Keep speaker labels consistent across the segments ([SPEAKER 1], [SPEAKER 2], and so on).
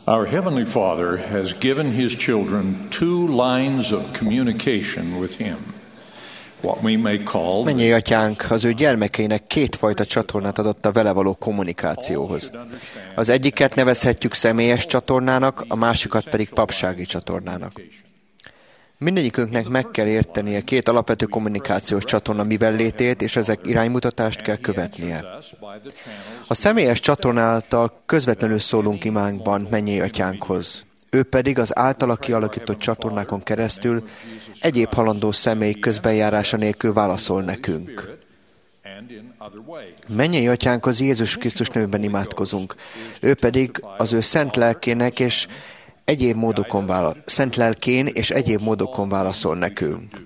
[SPEAKER 1] Our Heavenly Father has given His children two lines of communication with Him. What we may call
[SPEAKER 2] Mennyei Atyánk az ő gyermekeinek kétfajta csatornát adott a vele való kommunikációhoz. Az egyiket nevezhetjük személyes csatornának, a másikat pedig papsági csatornának. Mindegyikünknek meg kell értenie két alapvető kommunikációs csatorna mivellétét, és ezek iránymutatást kell követnie. A személyes csatornáltal közvetlenül szólunk imánkban Mennyei Atyánkhoz. Ő pedig az általa kialakított csatornákon keresztül egyéb halandó személy közbenjárása nélkül válaszol nekünk. Mennyei Atyánkhoz Jézus Krisztus nevében imádkozunk. Ő pedig az ő szent lelkének és egyéb módokon válaszol nekünk.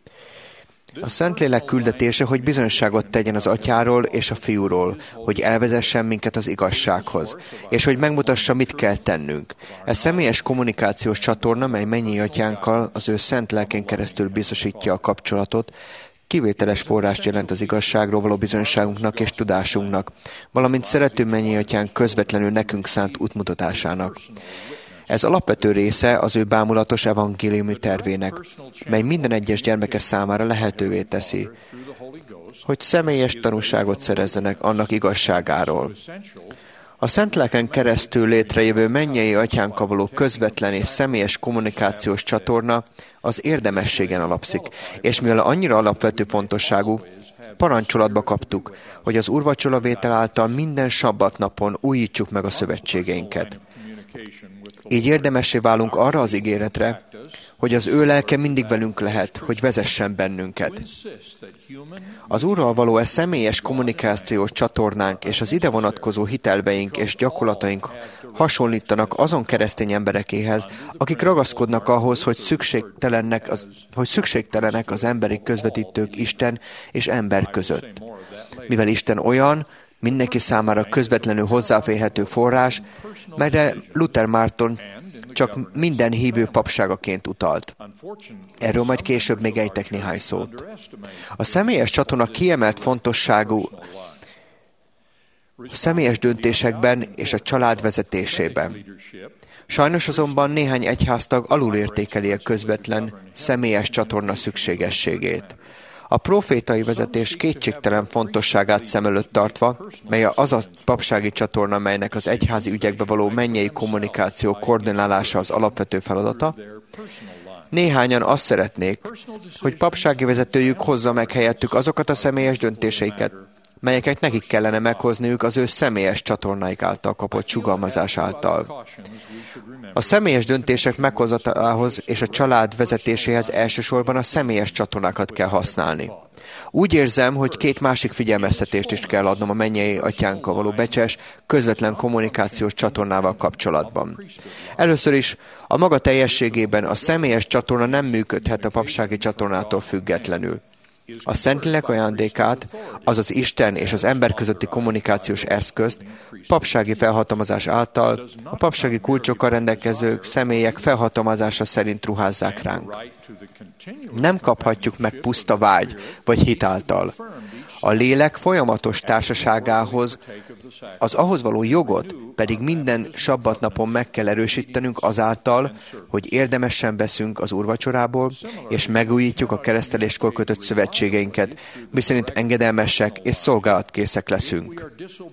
[SPEAKER 2] A Szentlélek küldetése, hogy bizonyságot tegyen az Atyáról és a Fiúról, hogy elvezessen minket az igazsághoz, és hogy megmutassa, mit kell tennünk. Ez személyes kommunikációs csatorna, mely Mennyei Atyánkkal az ő szent lelkén keresztül biztosítja a kapcsolatot, kivételes forrást jelent az igazságról való bizonyságunknak és tudásunknak, valamint szerető Mennyei Atyánk közvetlenül nekünk szánt útmutatásának. Ez alapvető része az ő bámulatos evangéliumi tervének, mely minden egyes gyermeke számára lehetővé teszi, hogy személyes tanúságot szerezzenek annak igazságáról. A Szent Lelken keresztül létrejövő Mennyei Atyánkkal való közvetlen és személyes kommunikációs csatorna az érdemességen alapszik, és mivel annyira alapvető fontosságú, parancsolatba kaptuk, hogy az úrvacsoravétel által minden sabbat napon újítsuk meg a szövetségeinket. Így érdemessé válunk arra az ígéretre, hogy az ő lelke mindig velünk lehet, hogy vezessen bennünket. Az Úrral való személyes kommunikációs csatornánk és az ide vonatkozó hitelveink és gyakorlataink hasonlítanak azon keresztény emberekéhez, akik ragaszkodnak ahhoz, hogy szükségtelenek az emberi közvetítők Isten és ember között. Mivel Isten olyan, mindenki számára közvetlenül hozzáférhető forrás, melyre Luther Márton csak minden hívő papságaként utalt. Erről majd később még ejtek néhány szót. A személyes csatorna kiemelt fontosságú személyes döntésekben és a család vezetésében. Sajnos azonban néhány egyháztag alulértékeli a közvetlen, személyes csatorna szükségességét. A profétai vezetés kétségtelen fontosságát szem előtt tartva, mely az a papsági csatorna, melynek az egyházi ügyekbe való mennyei kommunikáció koordinálása az alapvető feladata, néhányan azt szeretnék, hogy papsági vezetőjük hozza meg helyettük azokat a személyes döntéseiket, melyeket nekik kellene meghozniuk az ő személyes csatornáik által kapott sugalmazás által. A személyes döntések meghozatalához és a család vezetéséhez elsősorban a személyes csatornákat kell használni. Úgy érzem, hogy két másik figyelmeztetést is kell adnom a Mennyei Atyánkkal való becses, közvetlen kommunikációs csatornával kapcsolatban. Először is a maga teljességében a személyes csatorna nem működhet a papsági csatornától függetlenül. A Szentlélek ajándékát, azaz Isten és az ember közötti kommunikációs eszközt papsági felhatalmazás által a papsági kulcsokkal rendelkező személyek felhatalmazása szerint ruházzák ránk. Nem kaphatjuk meg puszta vágy vagy hit által. A lélek folyamatos társaságához, az ahhoz való jogot pedig minden sabbatnapon meg kell erősítenünk azáltal, hogy érdemesen veszünk az úrvacsorából, és megújítjuk a kereszteléskor kötött szövetségeinket, miszerint engedelmesek és szolgálatkészek leszünk.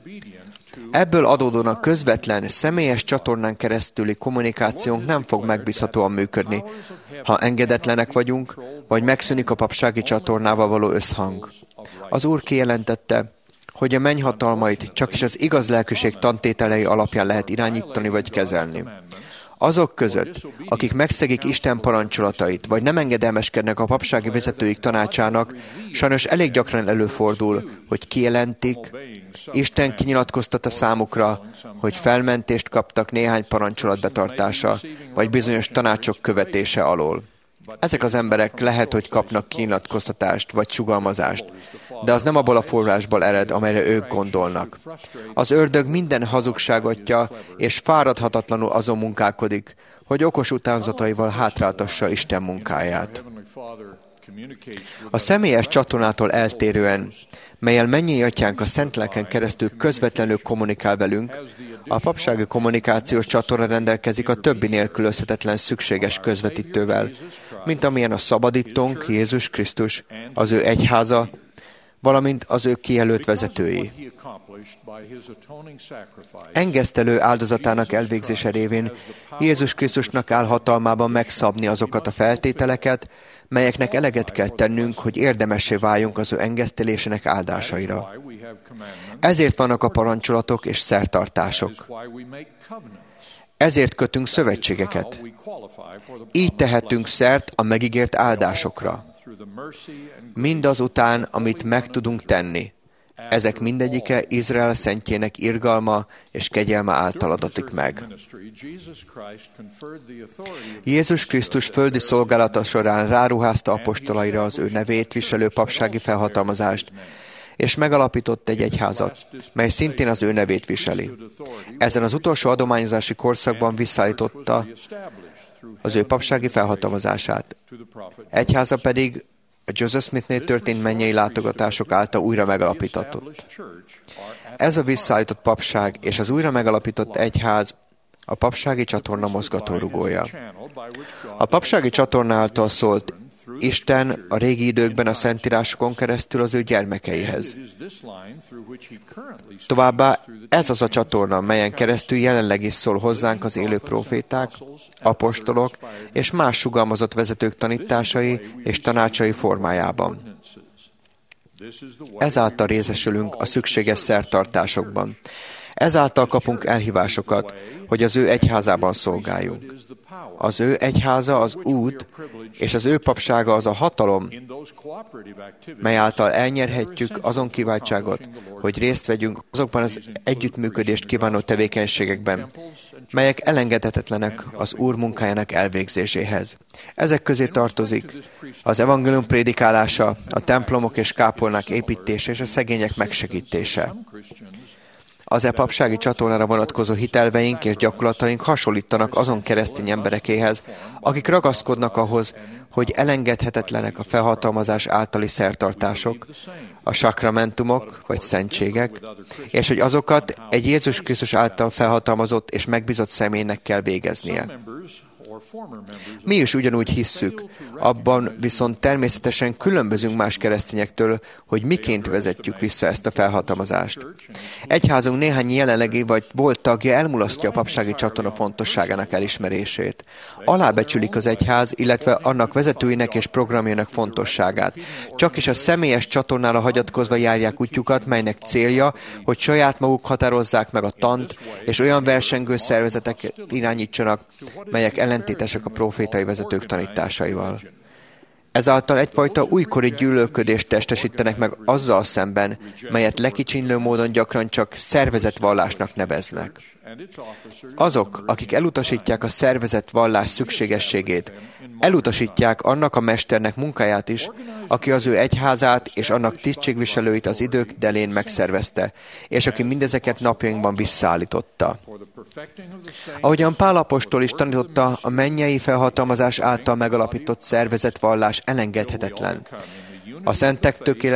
[SPEAKER 2] Ebből adódóan a közvetlen, személyes csatornán keresztüli kommunikációnk nem fog megbízhatóan működni, ha engedetlenek vagyunk, vagy megszűnik a papsági csatornával való összhang. Az Úr kijelentette, hogy a mennyhatalmait csak is az igaz lelkűség tantételei alapján lehet irányítani vagy kezelni. Azok között, akik megszegik Isten parancsolatait, vagy nem engedelmeskednek a papsági vezetőik tanácsának, sajnos elég gyakran előfordul, hogy kijelentik, Isten kinyilatkoztatta számukra, hogy felmentést kaptak néhány parancsolat betartása, vagy bizonyos tanácsok követése alól. Ezek az emberek lehet, hogy kapnak kinyilatkoztatást vagy sugalmazást, de az nem abból a forrásból ered, amelyre ők gondolnak. Az ördög minden hazugságotja, és fáradhatatlanul azon munkálkodik, hogy okos utánzataival hátráltassa Isten munkáját. A személyes csatornától eltérően, mellyel mennyei atyánk a Szent Lelken keresztül közvetlenül kommunikál velünk, a papsági kommunikációs csatorna rendelkezik a többi nélkülözhetetlen szükséges közvetítővel, mint amilyen a szabadítónk, Jézus Krisztus, az ő egyháza, valamint az ő kijelölt vezetői. Engesztelő áldozatának elvégzése révén Jézus Krisztusnak áll hatalmában megszabni azokat a feltételeket, melyeknek eleget kell tennünk, hogy érdemessé váljunk az ő engesztelésének áldásaira. Ezért vannak a parancsolatok és szertartások. Ezért kötünk szövetségeket. Így tehetünk szert a megígért áldásokra. Mindazután, amit meg tudunk tenni. Ezek mindegyike Izrael szentjének irgalma és kegyelme által adatik meg. Jézus Krisztus földi szolgálata során ráruházta apostolaira az ő nevét viselő papsági felhatalmazást, és megalapított egy egyházat, mely szintén az ő nevét viseli. Ezen az utolsó adományozási korszakban visszaállította az ő papsági felhatalmazását. Egyháza pedig a Joseph Smithnél történt mennyei látogatások által újra megalapítatott. Ez a visszaállított papság és az újra megalapított egyház a papsági csatorna mozgatórugója. A papsági csatorna által szólt Isten a régi időkben a szentírásokon keresztül az ő gyermekeihez. Továbbá ez az a csatorna, melyen keresztül jelenleg is szól hozzánk az élő próféták, apostolok és más sugalmazott vezetők tanításai és tanácsai formájában. Ezáltal részesülünk a szükséges szertartásokban. Ezáltal kapunk elhívásokat, hogy az ő egyházában szolgáljunk. Az ő egyháza az út, és az ő papsága az a hatalom, mely által elnyerhetjük azon kiváltságot, hogy részt vegyünk azokban az együttműködést kívánó tevékenységekben, melyek elengedhetetlenek az Úr munkájának elvégzéséhez. Ezek közé tartozik az evangélium prédikálása, a templomok és kápolnák építése és a szegények megsegítése. Az papsági csatornára vonatkozó hitelveink és gyakorlataink hasonlítanak azon keresztény emberekéhez, akik ragaszkodnak ahhoz, hogy elengedhetetlenek a felhatalmazás általi szertartások, a sakramentumok vagy szentségek, és hogy azokat egy Jézus Krisztus által felhatalmazott és megbízott személynek kell végeznie. Mi is ugyanúgy hisszük, abban viszont természetesen különbözünk más keresztényektől, hogy miként vezetjük vissza ezt a felhatalmazást. Egyházunk néhány jelenlegi vagy volt tagja elmulasztja a papsági csatorna fontosságának elismerését. Alábecsülik az egyház, illetve annak vezetőinek és programjának fontosságát. Csak is a személyes csatornára hagyatkozva járják útjukat, melynek célja, hogy saját maguk határozzák meg a tant, és olyan versengő szervezeteket irányítsanak, melyek ellentétesek a profétai vezetők tanításaival. Ezáltal egyfajta újkori gyűlölködést testesítenek meg azzal szemben, melyet lekicsinlő módon gyakran csak szervezett vallásnak neveznek. Azok, akik elutasítják a szervezett vallás szükségességét, elutasítják annak a mesternek munkáját is, aki az ő egyházát és annak tisztségviselőit az idők delén megszervezte, és aki mindezeket napjainkban visszaállította. Ahogyan Pál apostol is tanította, a mennyei felhatalmazás által megalapított szervezett vallás elengedhetetlen. A szentek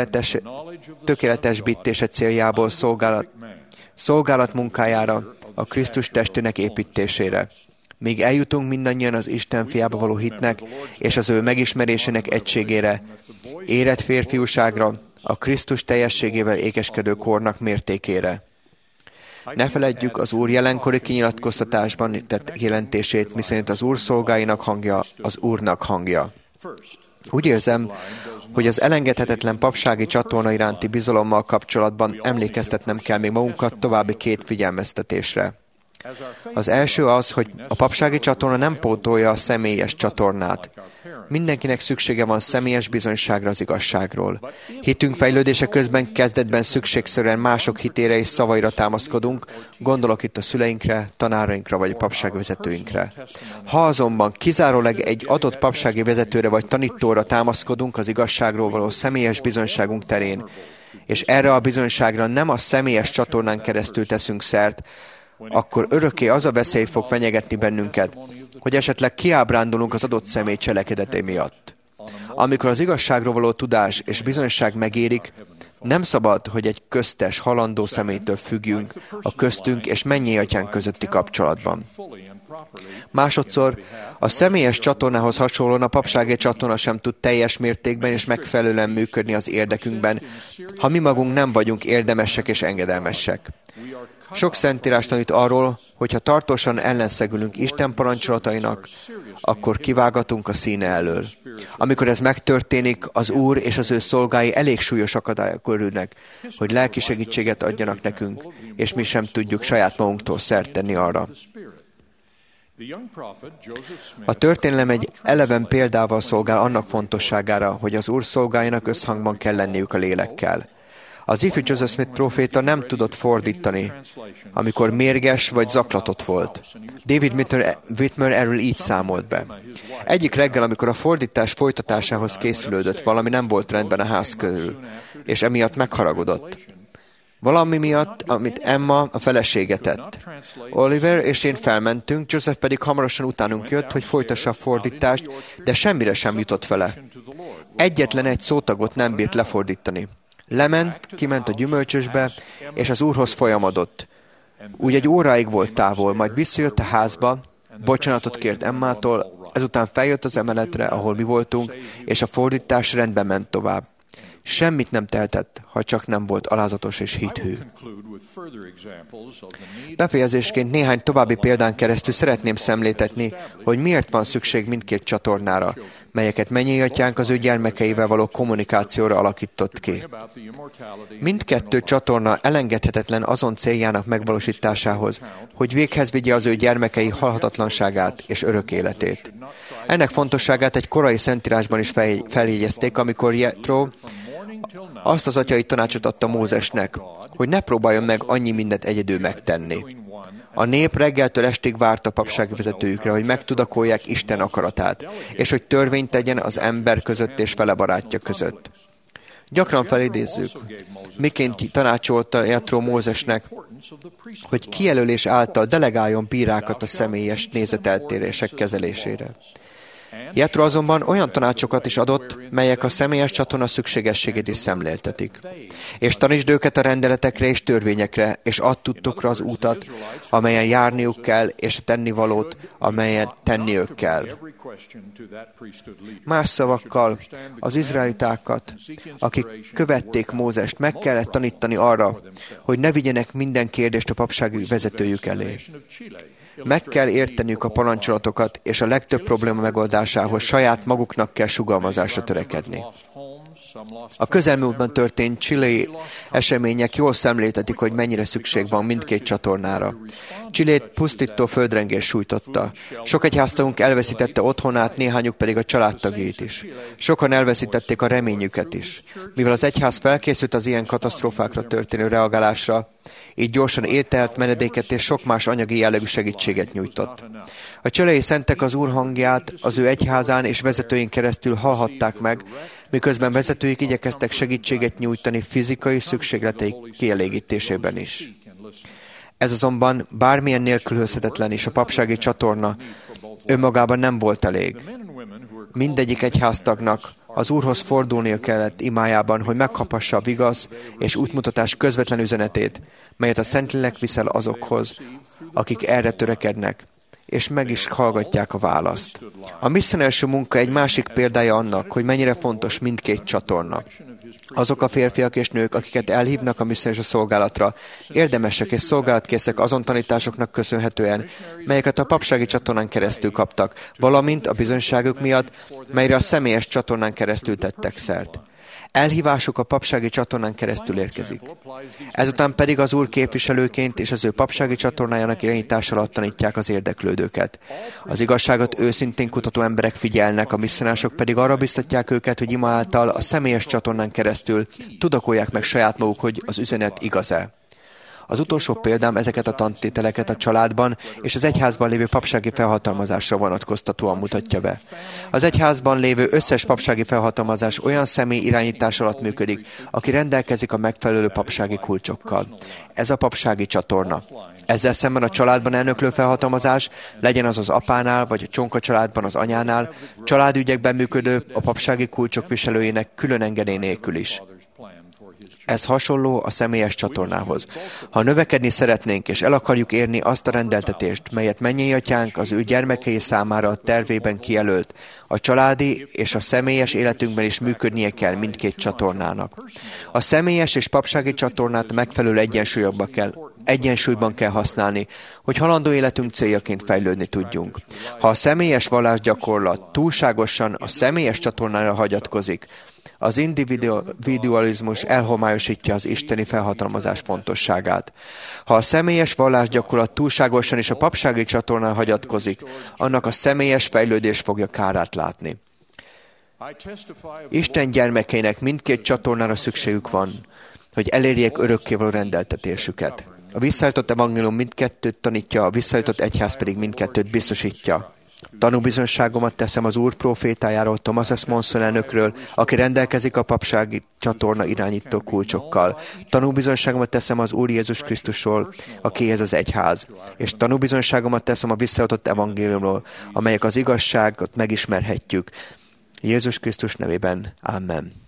[SPEAKER 2] tökéletesbítése céljából szolgálat munkájára, a Krisztus testének építésére. Míg eljutunk mindannyian az Isten fiába való hitnek és az ő megismerésének egységére, érett férfiúságra, a Krisztus teljességével ékeskedő kornak mértékére. Ne feledjük az Úr jelenkori kinyilatkoztatásban tett jelentését, miszerint az Úr szolgáinak hangja az Úrnak hangja. Úgy érzem, hogy az elengedhetetlen papsági csatorna iránti bizalommal kapcsolatban emlékeztetnem kell még magunkat további két figyelmeztetésre. Az első az, hogy a papsági csatorna nem pótolja a személyes csatornát. Mindenkinek szüksége van személyes bizonyságra az igazságról. Hitünk fejlődése közben kezdetben szükségszerűen mások hitére és szavaira támaszkodunk, gondolok itt a szüleinkre, tanárainkra vagy a papsági vezetőinkre. Ha azonban kizárólag egy adott papsági vezetőre vagy tanítóra támaszkodunk az igazságról való személyes bizonyságunk terén, és erre a bizonyságra nem a személyes csatornán keresztül teszünk szert, akkor örökké az a veszély fog fenyegetni bennünket, hogy esetleg kiábrándulunk az adott személy cselekedetei miatt. Amikor az igazságról való tudás és bizonyosság megérik, nem szabad, hogy egy köztes, halandó személytől függjünk a köztünk és mennyei atyánk közötti kapcsolatban. Másodszor, a személyes csatornához hasonlóan a papsági csatorna sem tud teljes mértékben és megfelelően működni az érdekünkben, ha mi magunk nem vagyunk érdemesek és engedelmesek. Sok szentírás tanít arról, hogy ha tartósan ellenszegülünk Isten parancsolatainak, akkor kivágatunk a színe elől. Amikor ez megtörténik, az Úr és az ő szolgái elég súlyos akadályok örülnek, hogy lelki segítséget adjanak nekünk, és mi sem tudjuk saját magunktól szert tenni arra. A történelem egy eleven példával szolgál annak fontosságára, hogy az Úr szolgáinak összhangban kell lenniük a lélekkel. Az ifjú Joseph Smith próféta nem tudott fordítani, amikor mérges vagy zaklatott volt. David Whitmer erről így számolt be. Egyik reggel, amikor a fordítás folytatásához készülődött, valami nem volt rendben a ház körül, és emiatt megharagudott. Valami miatt, amit Emma, a felesége tett. Oliver és én felmentünk, Joseph pedig hamarosan utánunk jött, hogy folytassa a fordítást, de semmire sem jutott vele. Egyetlen egy szótagot nem bírt lefordítani. Kiment a gyümölcsösbe, és az Úrhoz folyamodott. Úgy egy óráig volt távol, majd visszajött a házba, bocsánatot kért Emmától, ezután feljött az emeletre, ahol mi voltunk, és a fordítás rendben ment tovább. Semmit nem tehetett, ha csak nem volt alázatos és hithű. Befejezésként néhány további példán keresztül szeretném szemléltetni, hogy miért van szükség mindkét csatornára, melyeket mennyei atyánk az ő gyermekeivel való kommunikációra alakított ki. Mindkettő csatorna elengedhetetlen azon céljának megvalósításához, hogy véghez vigye az ő gyermekei halhatatlanságát és örök életét. Ennek fontosságát egy korai szentírásban is feljegyezték, amikor Jetro azt az atyai tanácsot adta Mózesnek, hogy ne próbáljon meg annyi mindent egyedül megtenni. A nép reggeltől estig várt a papsági vezetőjükre, hogy megtudakolják Isten akaratát, és hogy törvényt tegyen az ember között és vele barátja között. Gyakran felidézzük, miként tanácsolta Jetro Mózesnek, hogy kijelölés által delegáljon bírákat a személyes nézeteltérések kezelésére. Jetro azonban olyan tanácsokat is adott, melyek a személyes csatorna szükségességét is szemléltetik. És tanítsd őket a rendeletekre és törvényekre, és add tudtukra az útat, amelyen járniuk kell, és a tennivalót, amelyen tenniük kell. Más szavakkal, az izraelitákat, akik követték Mózest, meg kellett tanítani arra, hogy ne vigyenek minden kérdést a papsági vezetőjük elé. Meg kell érteniük a parancsolatokat, és a legtöbb probléma megoldásához saját maguknak kell sugalmazásra törekedni. A közelmúltban történt chilei események jól szemléltetik, hogy mennyire szükség van mindkét csatornára. Chilét pusztító földrengés sújtotta. Sok egyháztagunk elveszítette otthonát, néhányuk pedig a családtagjait is. Sokan elveszítették a reményüket is. Mivel az egyház felkészült az ilyen katasztrófákra történő reagálásra, így gyorsan ételt, menedéket és sok más anyagi jellegű segítséget nyújtott. A chilei szentek az Úr hangját az ő egyházán és vezetőin keresztül hallhatták meg, miközben vezetőik igyekeztek segítséget nyújtani fizikai szükségleteik kielégítésében is. Ez azonban bármilyen nélkülözhetetlen is a papsági csatorna önmagában nem volt elég. Mindegyik egyháztagnak az Úrhoz fordulnia kellett imájában, hogy megkaphassa a vigasz és útmutatás közvetlen üzenetét, melyet a Szentlélek viszel azokhoz, akik erre törekednek, és meg is hallgatják a választ. A misszionárius munka egy másik példája annak, hogy mennyire fontos mindkét csatorna. Azok a férfiak és nők, akiket elhívnak a misszionárius szolgálatra, érdemesek és szolgálatkészek azon tanításoknak köszönhetően, melyeket a papsági csatornán keresztül kaptak, valamint a bizonyságuk miatt, melyre a személyes csatornán keresztül tettek szert. Elhívásuk a papsági csatornán keresztül érkezik. Ezután pedig az Úr képviselőként és az ő papsági csatornájának irányítása alatt tanítják az érdeklődőket. Az igazságot őszintén kutató emberek figyelnek, a misszionárosok pedig arra biztatják őket, hogy ima által a személyes csatornán keresztül tudakolják meg saját maguk, hogy az üzenet igaz-e. Az utolsó példám ezeket a tantételeket a családban és az egyházban lévő papsági felhatalmazásra vonatkoztatóan mutatja be. Az egyházban lévő összes papsági felhatalmazás olyan személy irányítás alatt működik, aki rendelkezik a megfelelő papsági kulcsokkal. Ez a papsági csatorna. Ezzel szemben a családban elnöklő felhatalmazás, legyen az az apánál, vagy a csonka családban az anyánál, családügyekben működő a papsági kulcsok viselőjének külön engedély nélkül is. Ez hasonló a személyes csatornához. Ha növekedni szeretnénk, és el akarjuk érni azt a rendeltetést, melyet mennyei atyánk az ő gyermekei számára a tervében kijelölt, a családi és a személyes életünkben is működnie kell mindkét csatornának. A személyes és papsági csatornát megfelelő egyensúlyban kell használni, hogy halandó életünk céljaként fejlődni tudjunk. Ha a személyes vallásgyakorlat túlságosan a személyes csatornára hagyatkozik, az individualizmus elhomályosítja az isteni felhatalmazás fontosságát. Ha a személyes vallásgyakorlat túlságosan is a papsági csatornára hagyatkozik, annak a személyes fejlődés fogja kárát látni. Isten gyermekeinek mindkét csatornára szükségük van, hogy elérjék örökkévaló rendeltetésüket. A visszaállított evangélium mindkettőt tanítja, a visszaállított egyház pedig mindkettőt biztosítja. Tanúbizonyságomat teszem az Úr profétájáról, Thomas S. Monson elnökről, aki rendelkezik a papsági csatorna irányító kulcsokkal. Tanúbizonyságomat teszem az Úr Jézus Krisztusról, akihez az egyház. És tanúbizonyságomat teszem a visszaadott evangéliumról, amelyek az igazságot megismerhetjük. Jézus Krisztus nevében. Amen.